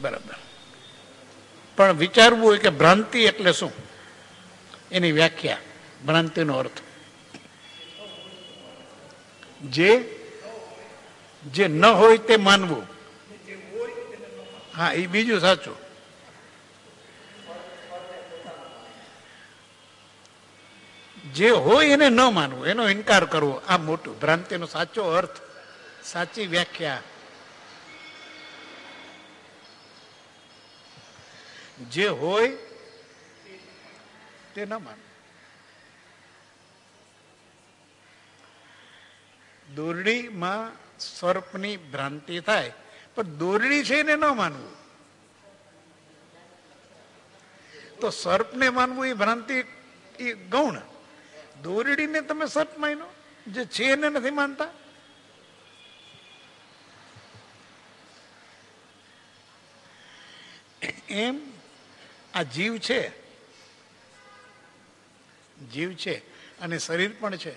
બરાબર. પણ વિચારવું હોય કે ભ્રાંતિ એટલે શું, એની વ્યાખ્યા, ભ્રાંતિનો અર્થ. જે જે ન હોય તે માનવું. હા, એ બીજું સાચું. જે હોય એને ન માનવું, એનો ઇનકાર કરવો, આ મોટું ભ્રાંતિનો સાચો અર્થ, સાચી વ્યાખ્યા. જે હોય તે ન માનવું. દોરડીમાં સર્પની ભ્રાંતિ થાય, પણ દોરડી છે એને ન માનવું. તો સર્પને માનવું એ ભ્રાંતિ, એ ગૌણ. દોરડીને તમે સર્પ માનો, જે છે એને નથી માનતા. એમ આ જીવ છે, જીવ છે અને શરીર પણ છે.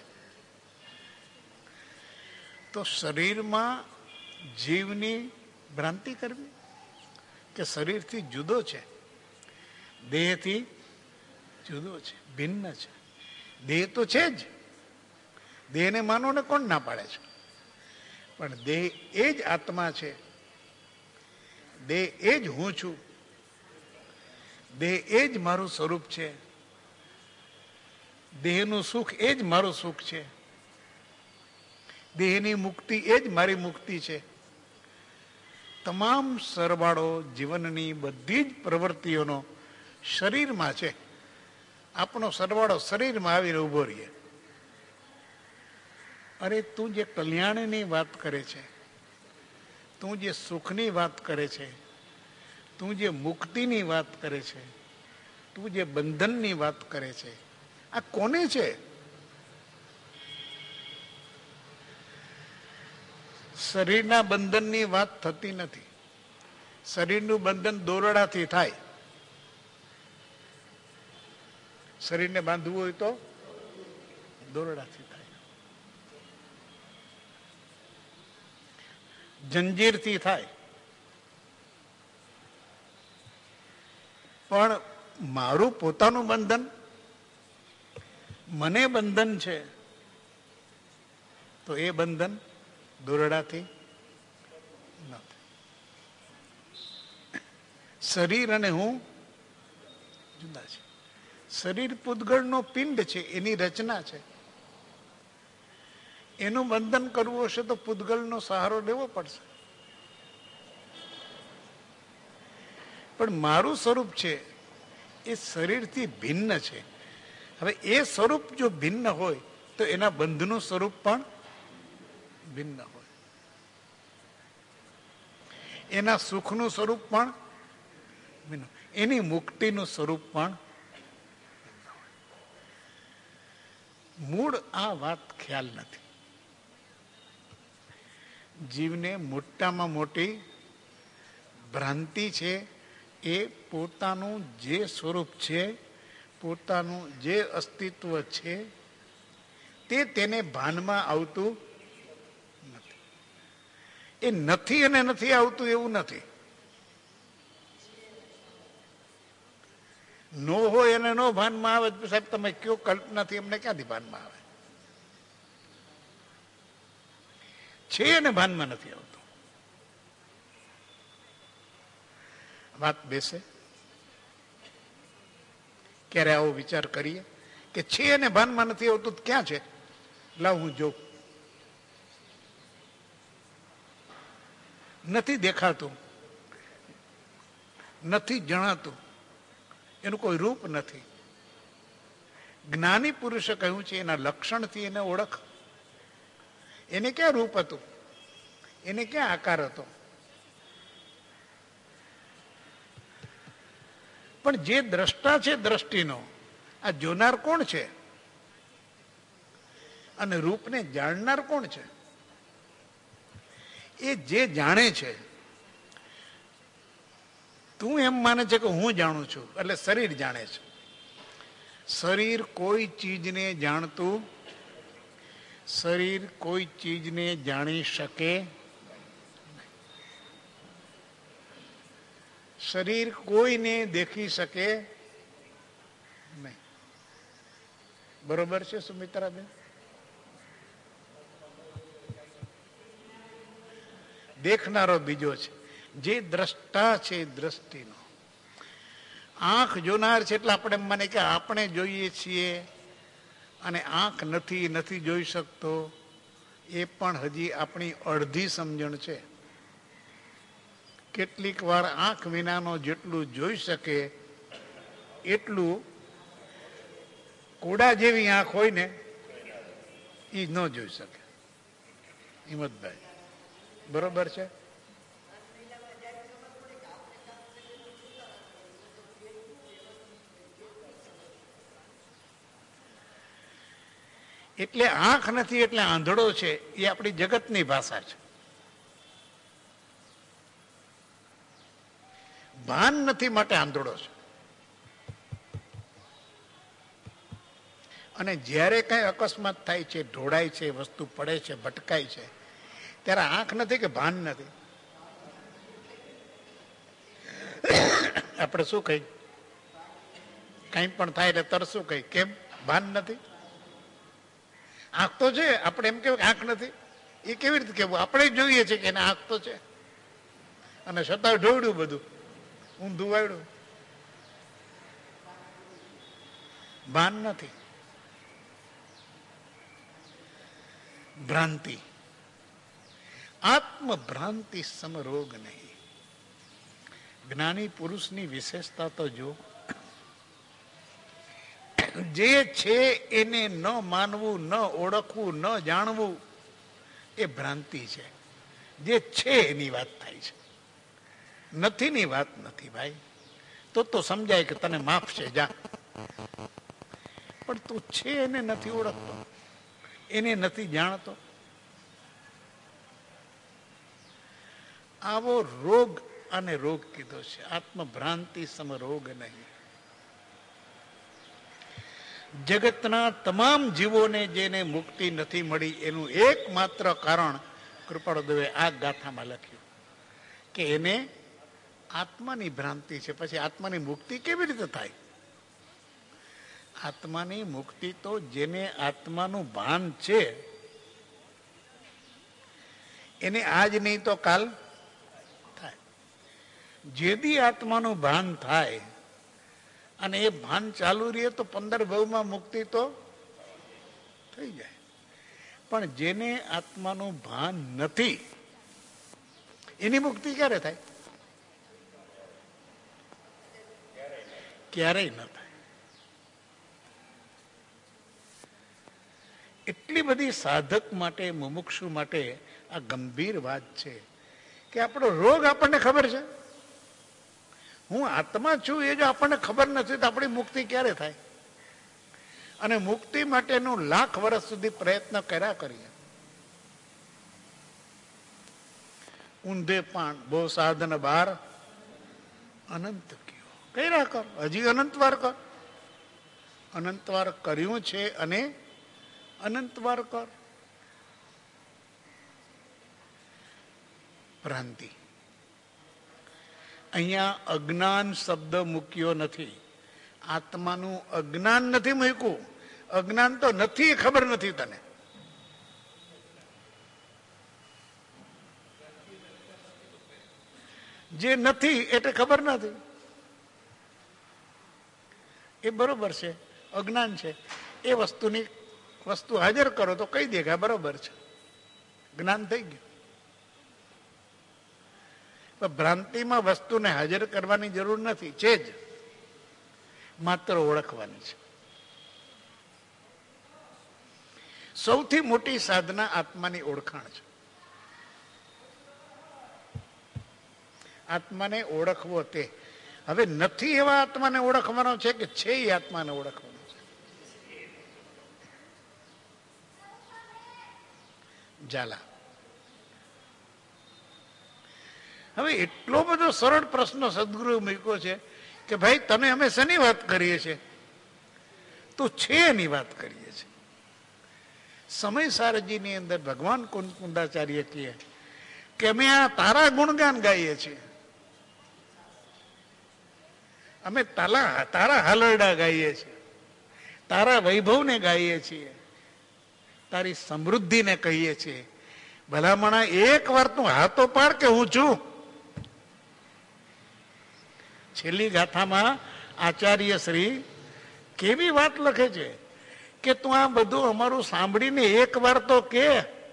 તો શરીરમાં જીવની ભ્રાંતિ કરવી કે શરીરથી જુદો છે, દેહથી જુદો છે, ભિન્ન છે. દેહ તો છે જ, દેહને માનો ને કોણ ના પાડે છે, પણ દેહ એ જ આત્મા છે, દેહ એ જ હું છું, દેહ એ જ મારું સ્વરૂપ છે, દેહનું સુખ એ જ મારું સુખ છે, દેહની મુક્તિ એ જ મારી મુક્તિ છે. તમામ સરવાળો જીવનની બધી જ પ્રવૃત્તિઓનો શરીરમાં છે. આપણો સરવાળો શરીરમાં આવીને ઉભો રહીએ. અરે તું જે કલ્યાણની વાત કરે છે, તું જે સુખની વાત કરે છે, તું જે મુક્તિની વાત કરે છે, તું જે બંધનની વાત કરે છે, આ કોને છે? શરીરના બંધનની વાત થતી નથી. શરીરનું બંધન દોરડાથી થાય. શરીરને બાંધવું હોય તો દોરડાથી થાય, જંજીરથી થાય. પણ મારું પોતાનું બંધન, મને બંધન છે, તો એ બંધન દોરડાથી નથી. શરીર અને હું જુદા છે. શરીર પૂતગળનો પિંડ છે, એની રચના છે. એનું બંધન કરવું હશે તો પૂતગળનો સહારો લેવો પડશે. પણ મારું સ્વરૂપ છે એ શરીરથી ભિન્ન છે. હવે એ સ્વરૂપ જો ભિન્ન હોય તો એના બંધનું સ્વરૂપ પણ ભિન્ન હોય, એના સુખનું સ્વરૂપ પણ ભિન્ન, એની મુક્તિનું સ્વરૂપ પણ. મૂળ આ વાત ખ્યાલ નથી. જીવને મોટામાં મોટી ભ્રાંતિ છે એ પોતાનું જે સ્વરૂપ છે, પોતાનું જે અસ્તિત્વ છે તે તેને ભાનમાં આવતું નથી. એ નથી અને નથી આવતું એવું નથી. નો હોય અને નો ભાનમાં આવે, સાહેબ તમે કયો કલ્પનાથી અમને ક્યાંથી ભાનમાં આવે? છે અને ભાનમાં નથી આવતું. વાત બેસે? ક્યારે આવો વિચાર કરીએ કે છે અને ભાનમાં નથી આવતું, ક્યાં છે? લાવ હું જોઉં. નથી દેખાતું, નથી જણાતું, એનું કોઈ રૂપ નથી. જ્ઞાની પુરુષે કહ્યું છે એના લક્ષણથી એને ઓળખ. એને ક્યાં રૂપ હતું, એને ક્યાં આકાર હતો? પણ જે દ્રષ્ટા છે દ્રષ્ટિનો, આ જોનાર કોણ છે અને રૂપને જાણનાર કોણ છે? એ જે જાણે છે. તું એમ માને છે કે હું જાણું છું, એટલે શરીર જાણે છે. શરીર કોઈ ચીજને જાણતું, શરીર કોઈ ચીજને જાણી શકે. શરીર કોઈને દેખી શકે નહીં. બરોબર છે સુમિત્રાબેન? દેખનારો બીજો છે, જે દ્રષ્ટા છે દ્રષ્ટિનો. આંખ જોનાર છે એટલે આપણે મને કે આપણે જોઈએ છીએ અને આંખ નથી જોઈ શકતો, એ પણ હજી આપણી અડધી સમજણ છે. કેટલીક વાર આંખ વિનાનો જેટલું જોઈ શકે એટલું કોડા જેવી આંખ હોય ને એ ન જોઈ શકે. હિંમતભાઈ બરોબર છે? એટલે આંખ નથી એટલે આંધળો છે, એ આપણી જગતની ભાષા છે. ભાન નથી માટે આંધળો છે. અને જ્યારે કઈ અકસ્માત થાય છે, ઢોળાય છે, વસ્તુ પડે છે, ભટકાય છે, ત્યારે આંખ નથી કે ભાન નથી. આપણે શું કહી? કઈ પણ થાય એટલે તરત શું કહી? કેમ? ભાન નથી. આંખ તો છે, આપણે એમ કેવું આંખ નથી. એ કેવી રીતે કેવું? આપણે જોઈએ છે કે એને આંખ તો છે, અને છતાં ઢોળ્યું બધું ઊંધું વાળ્યું. ભાન નથી. ભ્રાંતિ. આત્મભ્રાંતિ સમરોગ નહીં. જ્ઞાની પુરુષની વિશેષતા તો જો, જે છે એને ન માનવું, ન ઓળખવું, ન જાણવું એ ભ્રાંતિ છે. જે છે એની વાત થાય છે, નથી ની વાત નથી ભાઈ. તો સમજાય કે તને માફ છે, જા. પણ તું છે એને નથી ઓળખતો, એને નથી જાણતો. આવો રોગ અને રોગ કીધો છે. આત્મભ્રાંતિ સમરોગ નહીં. જગતના તમામ જીવોને જેને મુક્તિ નથી મળી એનું એકમાત્ર કારણ કૃપાળુદેવે આ ગાથામાં લખ્યું કે એને આત્માની ભ્રાંતિ છે. પછી આત્માની મુક્તિ કેવી રીતે થાય? આત્માની મુક્તિ તો જેને આત્માનું ભાન છે એને આજ નહીં તો કાલ થાય. જેદી આત્માનું ભાન થાય અને એ ભાન ચાલુ રહે તો 15 ભવમાં મુક્તિ તો થઈ જાય. પણ જેને આત્માનું ભાન નથી એની મુક્તિ ક્યારે થાય? ક્યારેય ન થાય. એટલી બધી સાધક માટે, મુમુક્ષુ માટે આ ગંભીર વાત છે કે આપણો રોગ આપણને ખબર છે. હું આત્મા છું એ જો આપણને ખબર નથી તો આપણી મુક્તિ ક્યારે થાય? અને મુક્તિ માટેનું લાખ વર્ષ સુધી પ્રયત્ન કર્યા કરીએ. ઊંધે પણ બહુ સાધન બાર અનંત કયો કર્યા કર. હજી અનંતવાર કર. અનંતવાર કર્યું છે અને અનંતવાર કર. ભ્રાંતિ. અહીંયા અજ્ઞાન શબ્દ મૂક્યો નથી. આત્માનું અજ્ઞાન નથી મૂક્યું. અજ્ઞાન તો નથી, ખબર નથી તને. જે નથી એટલે ખબર નથી. એ બરોબર છે, અજ્ઞાન છે. એ વસ્તુ હાજર કરો તો કહી દે કે બરોબર છે, જ્ઞાન થઈ ગયું. ભ્રાંતિમાં વસ્તુને હાજર કરવાની જરૂર નથી, છે જ, માત્ર ઓળખવાની છે. સૌથી મોટી સાધના આત્માની ઓળખાણ છે. આત્માને ઓળખવો તે. હવે નથી એવા આત્માને ઓળખવાનો છે કે છે એ આત્માને ઓળખવાનો છે? ઝાલા. હવે એટલો બધો સરળ પ્રશ્ન સદગુરુ મૂક્યો છે કે ભાઈ તને અમે શેની વાત કરીએ છીએ? તો છે એની વાત કરીએ છીએ. સમય સારજીની અંદર ભગવાન કુંડાચાર્ય કહે કે અમે આ તારા ગુણગાન ગાઈએ છીએ. અમે તારા હાલરડા ગાઈએ છીએ, તારા વૈભવને ગાઈએ છીએ, તારી સમૃદ્ધિને કહીએ છીએ. ભલામણા એક વાર તું હાથો પાડ કે હું છું. છેલ્લી ગાથામાં આચાર્ય શ્રી કેવી વાત લખે છે કે તું આ બધું અમારું સાંભળીને એક વાર તો કે.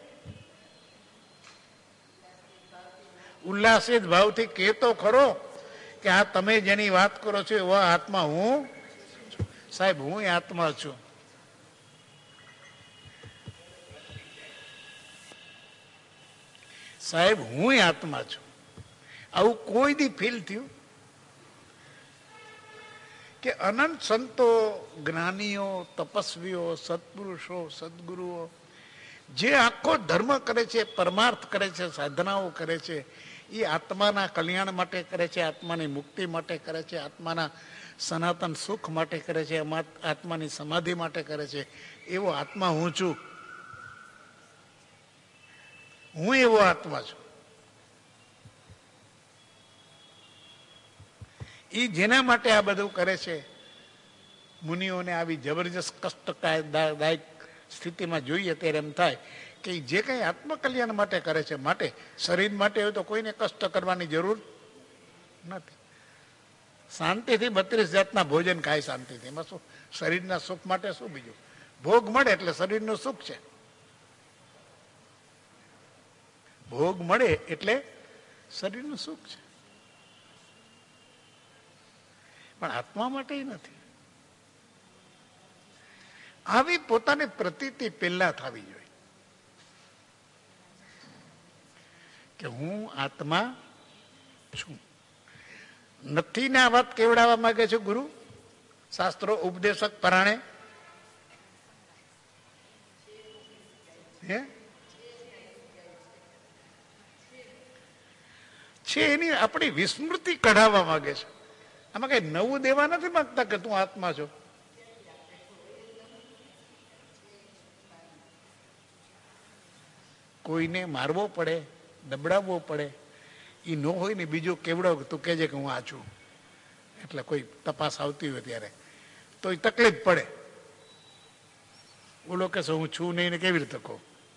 ઉલ્લાસિત ભાવથી કે તો ખરો કે આ તમે જેની વાત કરો છો એવા આત્મા હું સાહેબ, હું આત્મા છું. સાહેબ હું આત્મા છું. આવું કોઈ દી ફીલ થયું કે અનંત સંતો, જ્ઞાનીઓ, તપસ્વીઓ, સત્પુરુષો, સદગુરુઓ જે આખો ધર્મ કરે છે, પરમાર્થ કરે છે, સાધનાઓ કરે છે, એ આત્માના કલ્યાણ માટે કરે છે, આત્માની મુક્તિ માટે કરે છે, આત્માના સનાતન સુખ માટે કરે છે, આત્માની સમાધિ માટે કરે છે. એવો આત્મા હું છું. હું એવો આત્મા છું. એ જેના માટે આ બધું કરે છે. મુનિઓને આવી જબરજસ્ત કષ્ટદાયક સ્થિતિમાં જોઈએ ત્યારે એમ થાય કે જે કંઈ આત્મકલ્યાણ માટે કરે છે, માટે શરીર માટે હોય તો કોઈને કષ્ટ કરવાની જરૂર નથી. શાંતિથી 32 જાતના ભોજન ખાય શાંતિથી. એમાં શું શરીરના સુખ માટે શું બીજું? ભોગ મળે એટલે શરીરનું સુખ છે. ભોગ મળે એટલે શરીરનું સુખ છે, પણ આત્મા માટે નથી. આવી પોતાની પ્રતીતિ પહેલા થવી જોઈએ કે હું આત્મા છું. નથી ને આ વાત કેવડાવવા માંગે છે ગુરુ, શાસ્ત્રો, ઉપદેશક પરાણે. છે એની આપણી વિસ્મૃતિ કઢાવવા માંગે છે. આમાં કઈ નવું દેવા નથી માંગતા કે તું આત્મા છો. કોઈને મારવો પડે, દબડાવવો પડે, એ ન હોય ને બીજું કેવડાવ તું કહેજે કે હું આ છું, એટલે કોઈ તપાસ આવતી હોય ત્યારે તો એ તકલીફ પડે. બોલો કે હું છું નહીં ને કેવી રીતે કહું?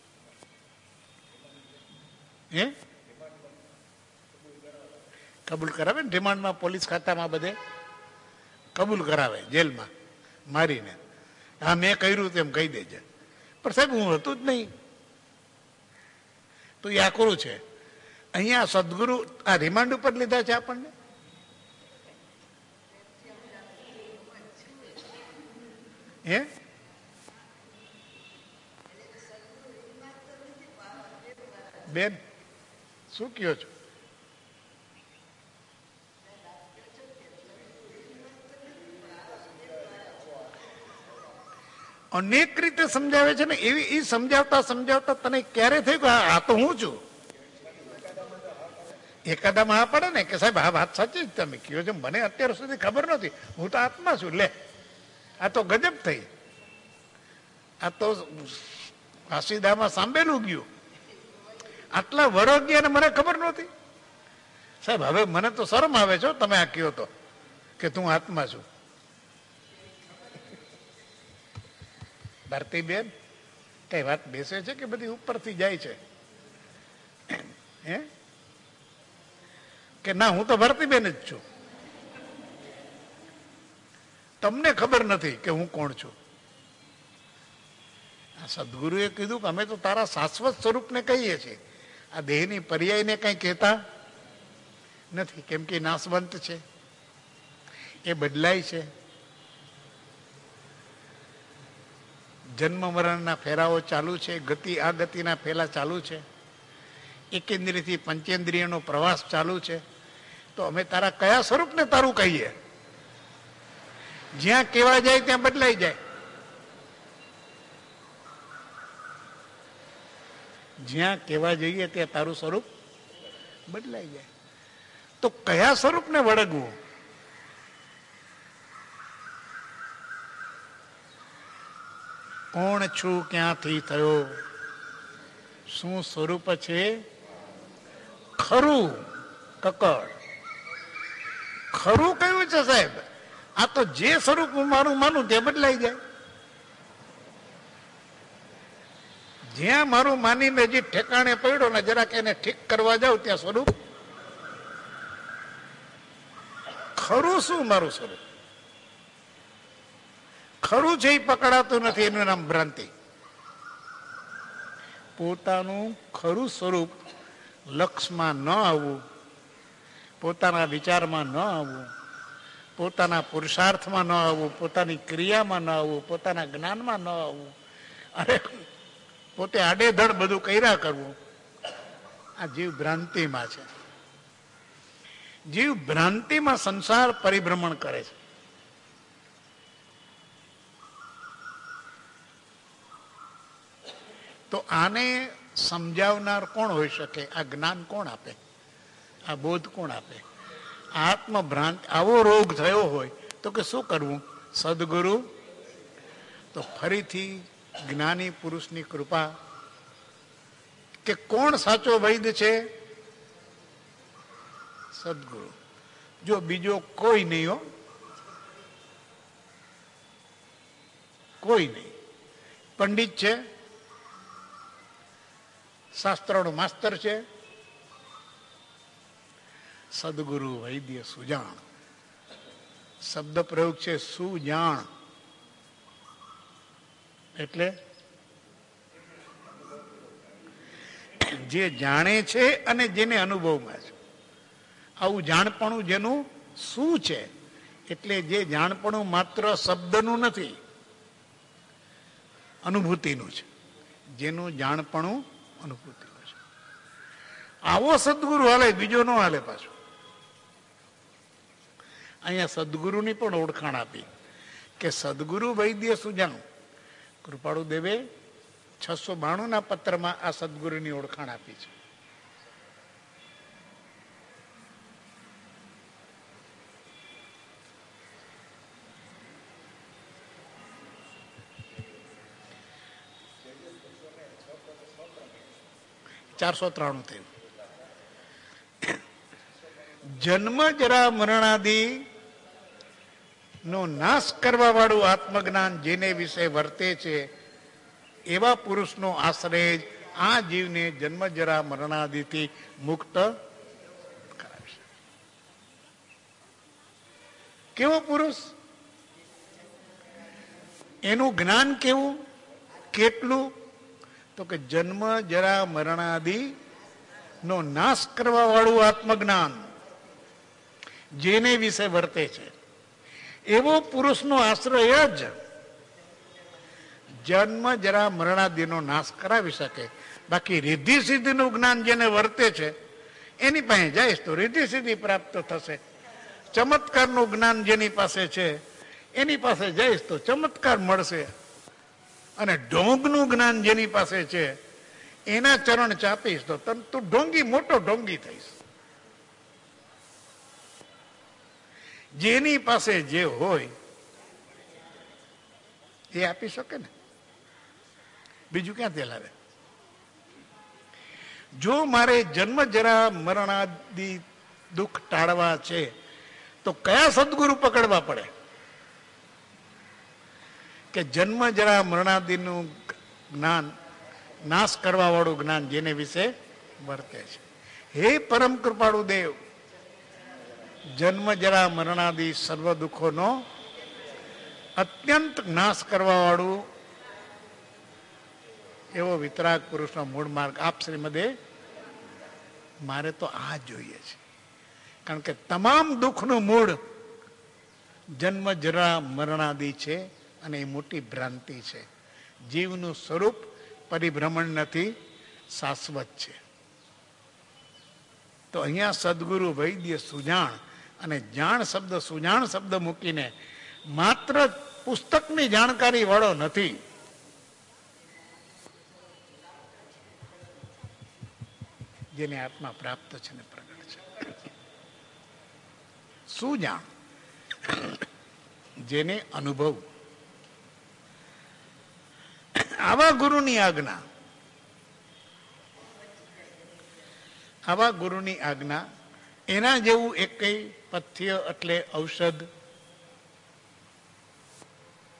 કબૂલ કરાવે ને રિમાન્ડમાં, પોલીસ ખાતામાં બધે કબૂલ કરાવે, જેલમાં મારીને. હા મેં કર્યું તેમ કહી દેજે. પણ સાહેબ હું હતું જ નહીં. તો એ આકરું છે. અહીંયા સદગુરુ આ રિમાન્ડ ઉપર લીધા છે આપણને. બેન શું કયો છો? અનેક રીતે સમજાવે છે ને. એવી એ સમજાવતા સમજાવતા તને ક્યારે થયું કે આ તો હું છું? એકાદામાં હા પડે ને કે સાહેબ આ વાત સાચી જ તમે કહો છો, મને અત્યાર સુધી ખબર નહોતી, હું તો આત્મા છું. લે આ તો ગજબ થઈ, આ તો કાશીદામાં સાંભળેલું ગયું. આટલા વરસ ગયા ને મને ખબર નહોતી. સાહેબ હવે મને તો શરમ આવે છે તમે આ કહો તો કે તું આત્મા છું. ભારતીબેન કઈ વાત બેસે છે કે બધી ઉપરથી જાય છે? કે ના હું તો ભારતીબેન જ છું, તમને ખબર નથી કે હું કોણ છું. આ સદગુરુએ કીધું કે અમે તો તારા શાશ્વત સ્વરૂપને કહીએ છીએ, આ દેહની પર્યાયને કઈ કહેતા નથી, કેમ કે નાશવંત છે, એ બદલાય છે. જન્મ મરણના ફેરાઓ ચાલુ છે, ગતિ આ ગતિના ફેરા ચાલુ છે, એકેન્દ્રિયથી પંચેન્દ્રિયનો પ્રવાસ ચાલુ છે. તો અમે તારા કયા સ્વરૂપને તારું કહીએ? જ્યાં કેવા જાય ત્યાં બદલાઈ જાય. જ્યાં કેવા જઈએ ત્યાં તારું સ્વરૂપ બદલાઈ જાય. તો કયા સ્વરૂપને વળગવું? કોણ છું, ક્યાંથી થયો, શું સ્વરૂપ છે? ખરું કકડ. ખરું કયું છે સાહેબ? આ તો જે સ્વરૂપ મારું માનું તે બદલાઈ જાય. જ્યાં મારું માનીને જે ઠેકાણે પડ્યો ને જરાક એને ઠીક કરવા જાવ ત્યાં સ્વરૂપ ખરું શું મારું સ્વરૂપ ખરું છે એ પકડાતું નથી. એનું નામ ભ્રાંતિ. પોતાનું ખરું સ્વરૂપ લક્ષમાં ન આવવું, પોતાના વિચારમાં ન આવવું, પોતાના પુરુષાર્થમાં ન આવવું, પોતાની ક્રિયામાં ન આવવું, પોતાના જ્ઞાનમાં ન આવવું, અરે પોતે આડેધડ બધું કર્યા કરવું, આ જીવ ભ્રાંતિમાં છે. જીવ ભ્રાંતિમાં સંસાર પરિભ્રમણ કરે છે. તો આને સમજાવનાર કોણ હોઈ શકે? આ જ્ઞાન કોણ આપે? આ બોધ કોણ આપે? આત્મભ્રાંત આવો રોગ થયો હોય તો કે શું કરવું? સદગુરુ. તો ફરીથી જ્ઞાની પુરુષની કૃપા કે કોણ સાચો વૈદ્ય છે? સદગુરુ. જો બીજો કોઈ નહીં હો, કોઈ નહીં. પંડિત છે, શાસ્ત્રનો માસ્તર છે, સદગુરુ વૈદ્ય સુજાણ. શબ્દ પ્રયોગ છે સુજાણ, એટલે જે જાણે છે અને જેને અનુભવમાં છે. આવું જાણપણું જેનું શું છે, એટલે જે જાણપણું માત્ર શબ્દનું નથી, અનુભૂતિનું છે. જેનું જાણપણું અનુભૂતિનું છે. આવો સદગુરુ હાલે, બીજો ન હાલે. પાછું અહીંયા સદગુરુની પણ ઓળખાણ આપી કે સદગુરુ વૈદ્ય સુજાણ. કૃપાળુ દેવે 692 પત્રમાં આ સદગુરુની ઓળખાણ આપી છે. થયું. જન્મ જરા મરણાદિ નો નાશ કરવા વાળું આત્મજ્ઞાન જેને વિશે વર્તે છે એવા પુરુષનો આશ્રય આ જીવને જન્મ જરા મરણાદિથી મુક્ત કરાવશે. કેવો પુરુષ? એનું જ્ઞાન કેવું, કેટલું? તો કે જન્મ જરા મરણાદિ નો નાશ કરવા વાળું આત્મજ્ઞાન જેને વિશે વર્તે છે એવો પુરુષનો આશ્રય જ જન્મ જરા મરણાદિનો નાશ કરાવી શકે. બાકી રિદ્ધિ સિદ્ધિનું જ્ઞાન જેને વર્તે છે એની પાસે જાય તો રિદ્ધિ સિદ્ધિ પ્રાપ્ત થશે. ચમત્કારનું જ્ઞાન જેની પાસે છે એની પાસે જાય તો ચમત્કાર મળશે. અને ઢોંગનું જ્ઞાન જેની પાસે છે એના ચરણ ચાપીશ તો તું ઢોંગી, મોટો ઢોંગી થઈશ. જેની પાસે જે હોય એ આપી શકે ને, બીજું ક્યાંથી લાવે? જો મારે જન્મ જરા મરણાદિ દુઃખ ટાળવા છે તો કયા સદગુરુ પકડવા પડે? કે જન્મ જરા મરણાદિનું જ્ઞાન નાશ કરવા વાળું જ્ઞાન જેને વિશે વર્તે છે. હે પરમ કૃપાળુ દેવ, જન્મ જરા મરણાદિ સર્વ દુઃખોનો અત્યંત નાશ કરવા વાળું એવો વિતરાગ પુરુષનો મૂળ માર્ગ આપ શ્રીમદે મારે તો આ જોઈએ છે. કારણ કે તમામ દુઃખનું મૂળ જન્મ જરા મરણાદિ છે અને એ મોટી ભ્રાંતિ છે. જીવનું સ્વરૂપ પરિભ્રમણ નથી, શાશ્વત છે. તો અહીંયા સદગુરુ વૈદ્ય સુજાણ અને જાણ શબ્દ, સુજાણ શબ્દ મૂકીને માત્ર પુસ્તકની જાણકારી વાળો નથી. જેને આત્મા પ્રાપ્ત છે ને પ્રગટ છે. સુજાણ જેને અનુભવ. આવા ગુરુની આજ્ઞા, આવા ગુરુની આજ્ઞા એના જેવું એક કઈ પથ્ય એટલે ઔષધ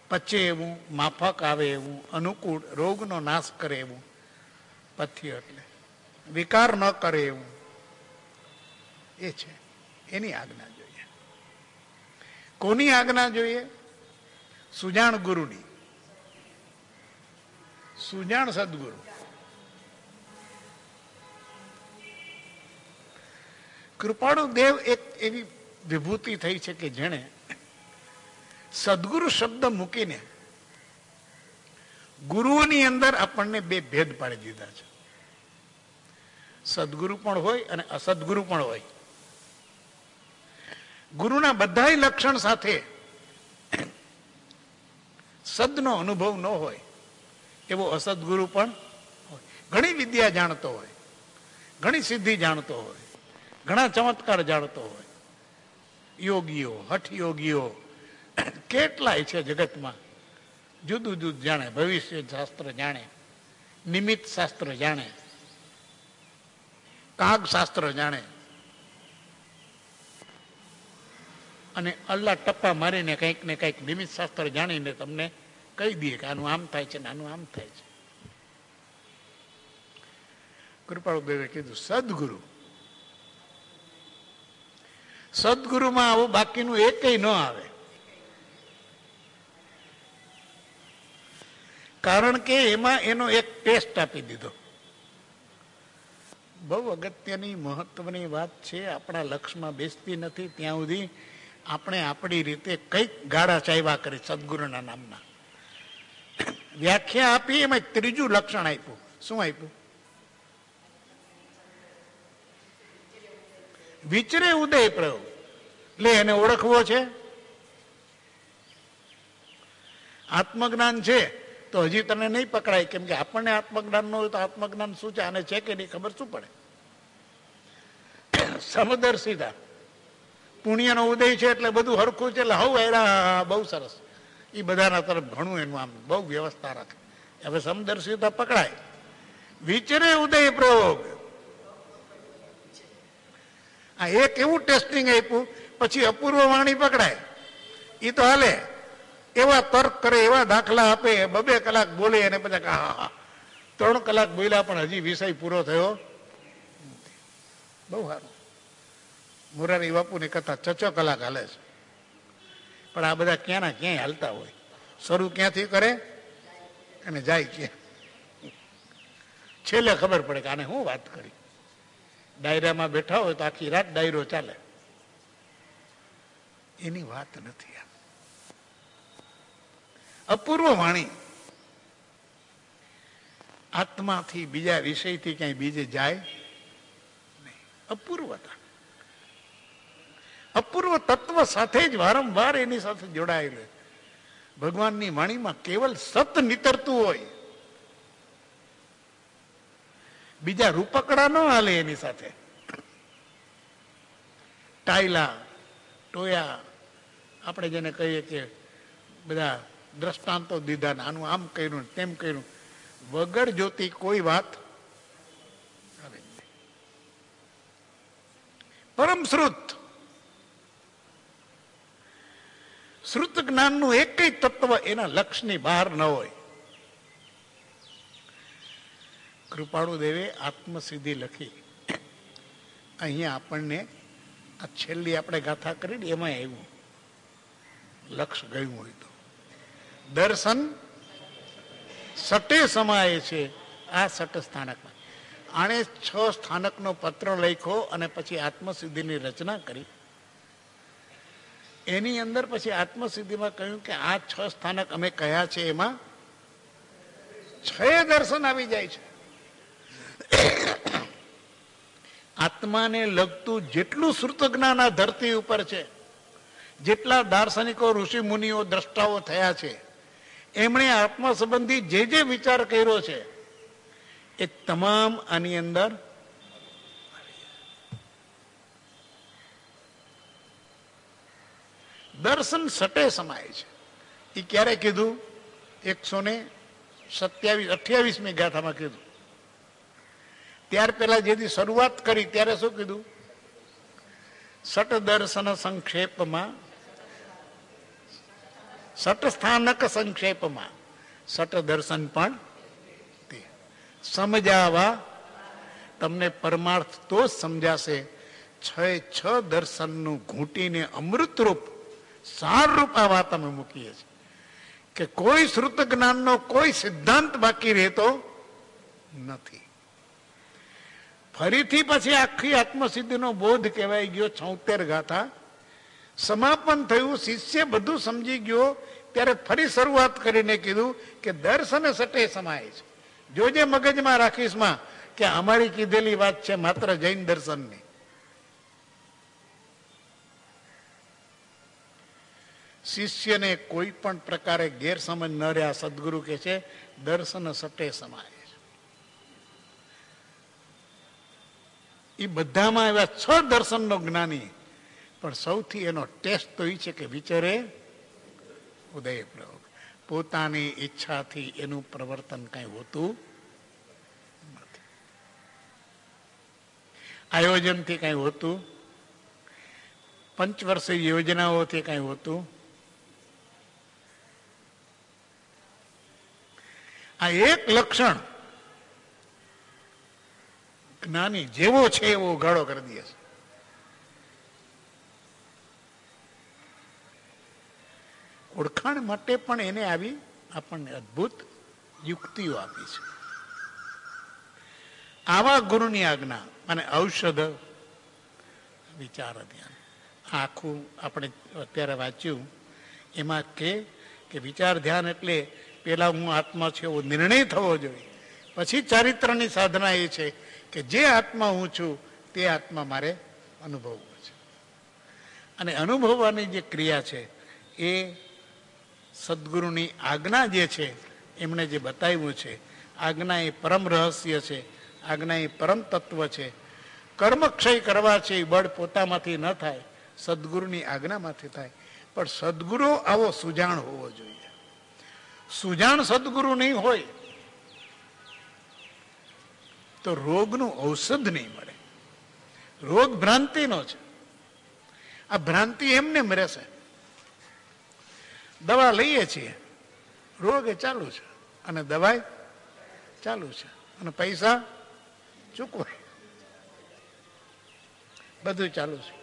પચે એવું, માફક આવે એવું, અનુકૂળ, રોગનો નાશ કરે એવું. પથ્ય એટલે વિકાર ન કરે એવું. એ છે એની આજ્ઞા જોઈએ. કોની આજ્ઞા જોઈએ? સુજાણ ગુરુની. સુજાણ સદગુરુ. કૃપાળુ દેવ એક એવી વિભૂતિ થઈ છે કે જેણે સદગુરુ શબ્દ મૂકીને ગુરુઓની અંદર આપણને બે ભેદ પાડી દીધા છે. સદગુરુ પણ હોય અને અસદગુરુ પણ હોય. ગુરુના બધા લક્ષણ સાથે સદનો અનુભવ ન હોય એવો અસદગુરુ પણ હોય. ઘણી વિદ્યા જાણતો હોય, ઘણી સિદ્ધિ જાણતો હોય, ઘણા ચમત્કાર જાણતો હોય. યોગીઓ, હઠ યોગીઓ કેટલાય છે જગતમાં. જુદું જુદું જાણે, ભવિષ્ય શાસ્ત્ર જાણે, નિમિત્ત શાસ્ત્ર જાણે, કાગ શાસ્ત્ર જાણે, અને અલ્લાહ ટપ્પા મારીને કંઈક ને કંઈક નિમિત્ત શાસ્ત્ર જાણીને તમને કહી દઈએ કે આનું આમ થાય છે ને આનું આમ થાય છે. કૃપાળુ દેવે કીધું સદગુરુ. સદગુરુમાં આવું બાકીનું એકેય ન આવે. કારણ કે એમાં એનો એક ટેસ્ટ આપી દીધો. બહુ અગત્યની મહત્વની વાત છે. આપણા લક્ષમાં બેસતી નથી ત્યાં સુધી આપણે આપણી રીતે કંઈક ગાળા ચાવ્યા કરી સદગુરુના નામના. વ્યાખ્યા આપી, એમાં ત્રીજું લક્ષણ આપ્યું. શું આપ્યું? વિચરે ઉદય પ્રયોગ. લે એને ઓળખવો છે. આત્મજ્ઞાન છે તો હજી તને નહીં પકડાય, કેમ કે આપણને આત્મજ્ઞાન ન હોય તો આત્મજ્ઞાન શું છે, આને છે કે નહીં ખબર શું પડે. સમદર્શિતા. પુણ્યનો ઉદય છે એટલે બધું હરખું છે, એટલે હવ એરા બહુ સરસ. એ બધાના તરફ ઘણું એનું આમ બહુ વ્યવસ્થા રાખે. હવે સમદર્શિતા પકડાય. વિચરે ઉદય પ્રયોગ. આ એક એવું ટેસ્ટિંગ આપ્યું. પછી અપૂર્વ વાણી પકડાય. એ તો હાલે. એવા તર્ક કરે, એવા દાખલા આપે, 2 કલાક બોલે અને પછી હા 3 કલાક બોલ્યા પણ હજી વિષય પૂરો થયો. બહુ સારું. મોરારી બાપુની કથા 6 કલાક હાલે છે. પણ આ બધા ક્યાંના ક્યાંય હાલતા હોય. શરૂ ક્યાંથી કરે અને જાય ક્યાં. છેલ્લે ખબર પડે કે આને હું વાત કરી. ડાયરામાં બેઠા હોય તો આખી રાત ડાયરો ચાલે. એની વાત નથી આ. અપૂર્વ વાણી. આત્માથી બીજા વિષયથી ક્યાંય બીજે જાય નહીં. અપૂર્વતા. અપૂર્વ તત્વ સાથે જ વારંવાર એની સાથે જોડાયેલું. ભગવાનની વાણીમાં કેવલ સત નીતરતું હોય. બીજા રૂપકડા ન હાલે એની સાથે. ટાયલા, ટોયા, આપણે જેને કહીએ કે બધા દ્રષ્ટાંતો દીધા ને આનું આમ કર્યું તેમ કર્યું, વગર જોતી કોઈ વાત આવે નહીં. પરમ શ્રુત. શ્રુત જ્ઞાનનું એકય તત્વ એના લક્ષની બહાર ન હોય. કૃપાળુ દેવે આત્મસિદ્ધિ લખી. અહીંયા આપણને આ છેલ્લી આપણે ગાથા કરી ને એમાં આવ્યું લક્ષ ગયું હોય તો. દર્શન સટે સમાય છે આ સટ સ્થાનકમાં. આણે 6 સ્થાનકનો પત્ર લખ્યો અને પછી આત્મસિદ્ધિની રચના કરી. એની અંદર પછી આત્મસિદ્ધિમાં કહ્યું કે આ 6 સ્થાનક અમે કયા છે એમાં 6 દર્શન આવી જાય છે. આત્માને લગતું જેટલું શ્રુત જ્ઞાન આ ધરતી ઉપર છે, જેટલા દાર્શનિકો, ઋષિ મુનિઓ, દ્રષ્ટાઓ થયા છે, એમણે આત્મા સંબંધી જે જે વિચાર કર્યો છે એ તમામ આની અંદર દર્શન સટે સમાય છે. એ ક્યારે કીધું? 128મી ગાથામાં કીધું. ત્યાર પહેલા જેથી શરૂઆત કરી ત્યારે શું કીધું? સટ દર્શન સંક્ષેપમાં સટ સ્થાનક સંક્ષેપમાં સટ દર્શન પણ તે સમજાવા તમને પરમાર્થ તો જ સમજાશે. છ દર્શનનું ઘૂંટીને અમૃતરૂપ સારરૂપ આ વાત અમે મૂકીએ છીએ કે કોઈ શ્રુત જ્ઞાનનો કોઈ સિદ્ધાંત બાકી રહેતો નથી. ફરીથી પછી આખી આત્મસિદ્ધિનો બોધ કહેવાય ગયો. 76 ગાથા સમાપન થયું, શિષ્ય બધું સમજી ગયો ત્યારે ફરી શરૂઆત કરીને કીધું કે દર્શન સટે સમાય છે. જોજે મગજમાં રાખીશમાં કે અમારી કીધેલી વાત છે માત્ર જૈન દર્શનની. શિષ્યને કોઈ પણ પ્રકારે ગેરસમજ ન રહ્યા. સદગુરુ કે છે દર્શન સટે સમાય છે. એ બધામાં એવા 6 દર્શનનો જ્ઞાની, પણ સૌથી એનો ટેસ્ટ તો એ છે કે વિચરે ઉદય પ્રયોગ. પોતાની ઈચ્છાથી એનું પ્રવર્તન કઈ હોતું નથી, આયોજનથી કઈ હોતું, પંચવર્ષીય યોજનાઓથી કઈ હોતું. આ એક લક્ષણ જ્ઞાની જેવો છે એવો ઉઘાડો કરી દે છે. ઓળખાણ માટે પણ એને આવી આપણને અદભુત યુક્તિઓ આપી છે. આવા ગુરુની આજ્ઞા અને ઔષધ વિચાર ધ્યાન આખું આપણે અત્યારે વાંચ્યું. એમાં કે વિચાર ધ્યાન એટલે પેલા હું આત્મા છે એવો નિર્ણય થવો જોઈએ. પછી ચારિત્રની સાધના એ છે કે જે આત્મા હું છું તે આત્મા મારે અનુભવવો છે. અને અનુભવવાની જે ક્રિયા છે એ સદગુરુની આજ્ઞા જે છે એમણે જે બતાવ્યું છે. આજ્ઞા એ પરમ રહસ્ય છે, આજ્ઞા એ પરમ તત્વ છે. કર્મક્ષય કરવા છે એ બળ પોતામાંથી ન થાય, સદગુરુની આજ્ઞામાંથી થાય. પણ સદગુરુ આવો સુજાણ હોવો જોઈએ. સુજાણ સદગુરુ નહીં હોય તો રોગનું ઔષધ નહીં મળે. રોગ ભ્રાંતિનો છે. આ ભ્રાંતિ એમને રહેશે. દવા લઈએ છીએ, રોગ એ ચાલુ છે અને દવાઈ ચાલુ છે અને પૈસા ચૂકવાય, બધું ચાલુ છે.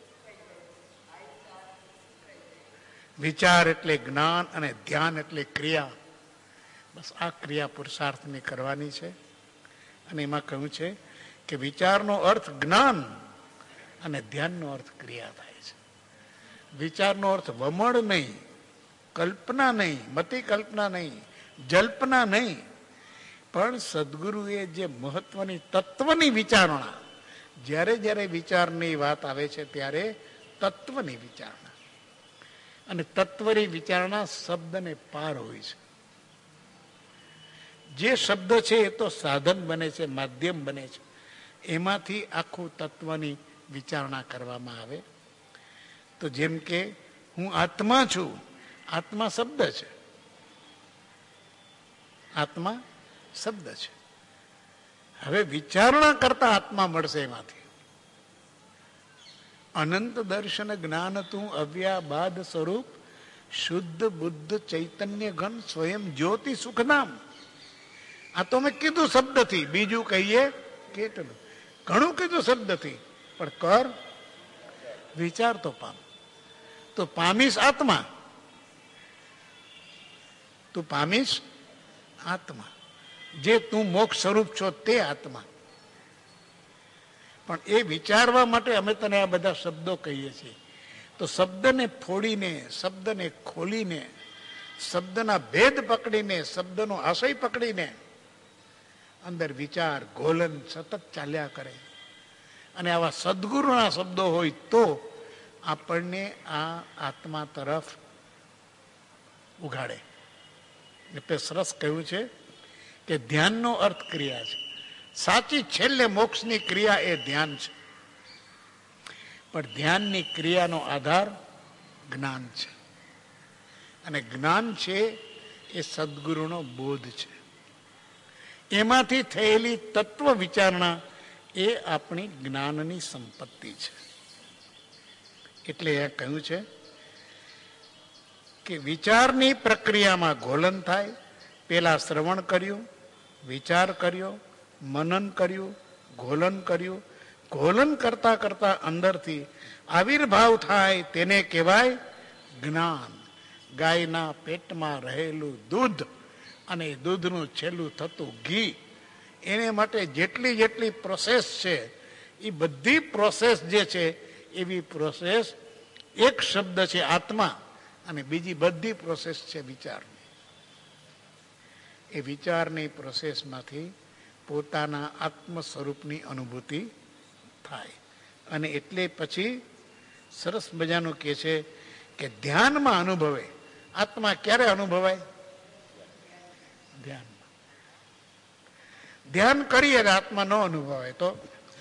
વિચાર એટલે જ્ઞાન અને ધ્યાન એટલે ક્રિયા. બસ આ ક્રિયા પુરુષાર્થની કરવાની છે. અને એમાં કહ્યું છે કે વિચારનો અર્થ જ્ઞાન અને ધ્યાનનો અર્થ ક્રિયા થાય છે. વિચારનો અર્થ વમળ નહીં, કલ્પના નહીં, મતિ કલ્પના નહીં, જલ્પના નહીં, પણ સદગુરુએ જે મહત્વની તત્વની વિચારણા, જ્યારે જ્યારે વિચારની વાત આવે છે ત્યારે તત્વની વિચારણા. અને તત્વની વિચારણા શબ્દને પાર હોય છે. જે શબ્દ છે એ તો સાધન બને છે, માધ્યમ બને છે. એમાંથી આખું તત્વની વિચારણા કરવામાં આવે. તો જેમ કે હું આત્મા છું, આત્મા શબ્દ છે, આત્મા શબ્દ છે. હવે વિચારણા કરતા આત્મા મળશે એમાંથી. અનંત દર્શન જ્ઞાન તું અવ્યાબાદ સ્વરૂપ શુદ્ધ બુદ્ધ ચૈતન્ય ઘન સ્વયં જ્યોતિ સુખનામ. આ તો મેં કીધું શબ્દથી, બીજું કહીએ કેટલું ઘણું કીધું શબ્દથી, પણ કર વિચાર તો પામ. તો પામીશ આત્મા, તું પામીશ આત્મા. જે તું મોક્ષ સ્વરૂપ છો તે આત્મા. પણ એ વિચારવા માટે અમે તને આ બધા શબ્દો કહીએ છીએ. તો શબ્દને ફોડીને, શબ્દને ખોલીને, શબ્દના ભેદ પકડીને, શબ્દનો આશય પકડીને અંદર વિચાર ગોલન સતત ચાલ્યા કરે. અને આવા સદગુરુના શબ્દો હોય તો આપણને આ આત્મા તરફ ઉઘાડે. એટલે સરસ કહ્યું છે કે ધ્યાનનો અર્થ ક્રિયા છે. સાચી છેલ્લે મોક્ષની ક્રિયા એ ધ્યાન છે. પણ ધ્યાનની ક્રિયાનો આધાર જ્ઞાન છે. અને જ્ઞાન છે એ સદગુરુનો બોધ છે. એમાંથી થયેલી તત્વ વિચારણા એ આપણી જ્ઞાનની સંપત્તિ છે. એટલે એ કહ્યું છે કે વિચારની પ્રક્રિયામાં ગોલન થાય. પેલા શ્રવણ કર્યું, વિચાર કર્યો, મનન કર્યું, ગોલન કર્યું. ગોલન કરતા કરતા અંદરથી આવિર્ભાવ થાય તેને કહેવાય જ્ઞાન. ગાયના પેટમાં રહેલું દૂધ અને દૂધનું છેલ્લું થતું ઘી, એને માટે જેટલી જેટલી પ્રોસેસ છે એ બધી પ્રોસેસ જે છે એવી પ્રોસેસ એક શબ્દ છે આત્મા, અને બીજી બધી પ્રોસેસ છે વિચારની. એ વિચારની પ્રોસેસમાંથી પોતાના આત્મ સ્વરૂપની અનુભૂતિ થાય. અને એટલે પછી સરસ મજાનું કહે છે કે ધ્યાનમાં અનુભવે. આત્મા ક્યારે અનુભવાય? ધ્યાનમાં. ધ્યાન કરીએ આત્મા ન અનુભવાય તો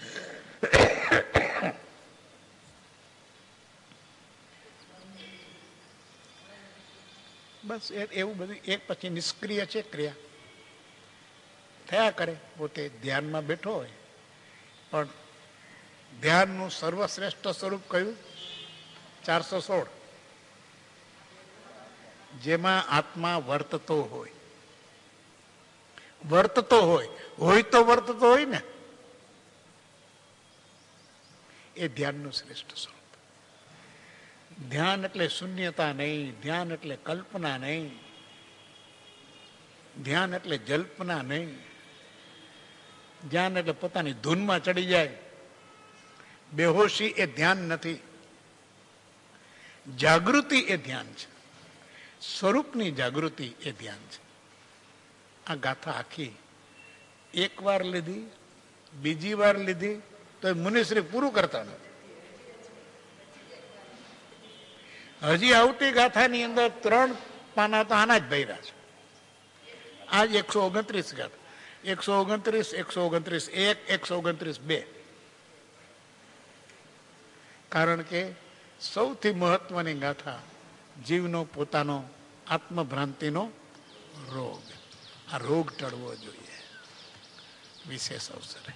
બસ એવું બધું એક પછી નિષ્ક્રિય છે, ક્રિયા થયા કરે. પોતે ધ્યાનમાં બેઠો હોય પણ ધ્યાનનું સર્વશ્રેષ્ઠ સ્વરૂપ કયું? 416, જેમાં આત્મા વર્તતો હોય. વર્તતો હોય તો વર્તતો હોય ને, એ ધ્યાનનું શ્રેષ્ઠ સ્વરૂપ. ધ્યાન એટલે શૂન્યતા નહીં, ધ્યાન એટલે કલ્પના નહીં, ધ્યાન એટલે જલ્પના નહીં. ધ્યાન એટલે પોતાની ધૂનમાં ચડી જાય. બેહોશી એ ધ્યાન નથી. જાગૃતિ એ ધ્યાન છે. સ્વરૂપની જાગૃતિ એ ધ્યાન છે. આ ગાથા આખી એક વાર લીધી, બીજી વાર લીધી તો મુનિશ્રી પૂરું કરતા નથી. હજી આવતી ગાથાની અંદર 3 પાના તો આના જ ભર્યા છે. આજ 129 ગાથા, 129, 129 1, 129 2. કારણ કે સૌથી મહત્વની ગાથા જીવનો પોતાનો આત્મભ્રાંતિનો રોગ. આ રોગ ટળવો જોઈએ વિશેષ અવસરે.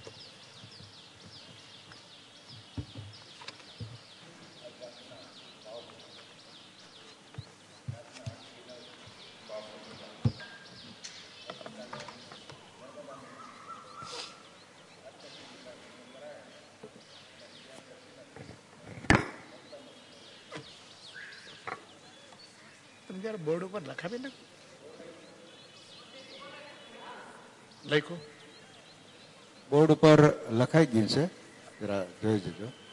બોર્ડ ઉપર લખાવી ને લખ્યું, બોર્ડ ઉપર લખાઈ ગયું છે, જરા જોઈ જજો.